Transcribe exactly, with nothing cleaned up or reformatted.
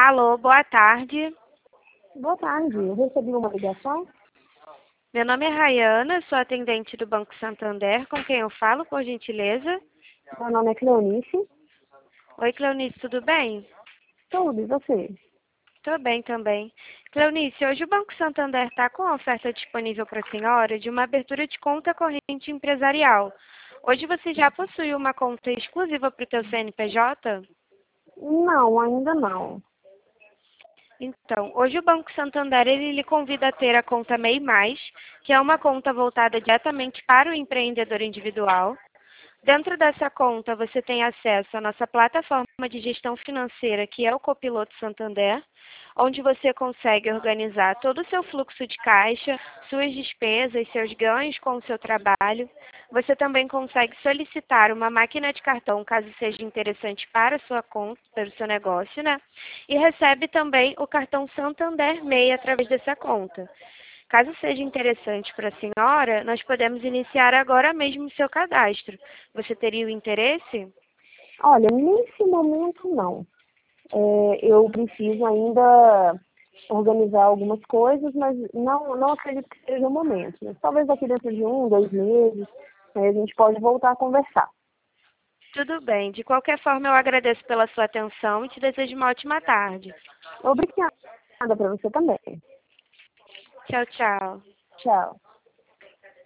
Alô, boa tarde. Boa tarde, eu recebi uma ligação. Meu nome é Rayana, sou atendente do Banco Santander. Com quem eu falo, por gentileza? Meu nome é Cleonice. Oi, Cleonice, tudo bem? Tudo, e você? Tô bem também. Cleonice, hoje o Banco Santander está com a oferta disponível para a senhora de uma abertura de conta corrente empresarial. Hoje você já possui uma conta exclusiva para o teu C N P J? Não, ainda não. Então, hoje o Banco Santander ele lhe convida a ter a conta M E I Mais, que é uma conta voltada diretamente para o empreendedor individual. Dentro dessa conta, você tem acesso à nossa plataforma de gestão financeira, que é o Copiloto Santander, onde você consegue organizar todo o seu fluxo de caixa, suas despesas, seus ganhos com o seu trabalho. Você também consegue solicitar uma máquina de cartão, caso seja interessante para a sua conta, para o seu negócio, né? E recebe também o cartão Santander M E I através dessa conta. Caso seja interessante para a senhora, nós podemos iniciar agora mesmo o seu cadastro. Você teria o interesse? Olha, nesse momento não. É, eu preciso ainda organizar algumas coisas, mas não, não acredito que seja o momento. Mas talvez daqui dentro de um, dois meses, aí a gente pode voltar a conversar. Tudo bem. De qualquer forma, eu agradeço pela sua atenção e te desejo uma ótima tarde. Obrigada para você também. Tchau, tchau. Tchau.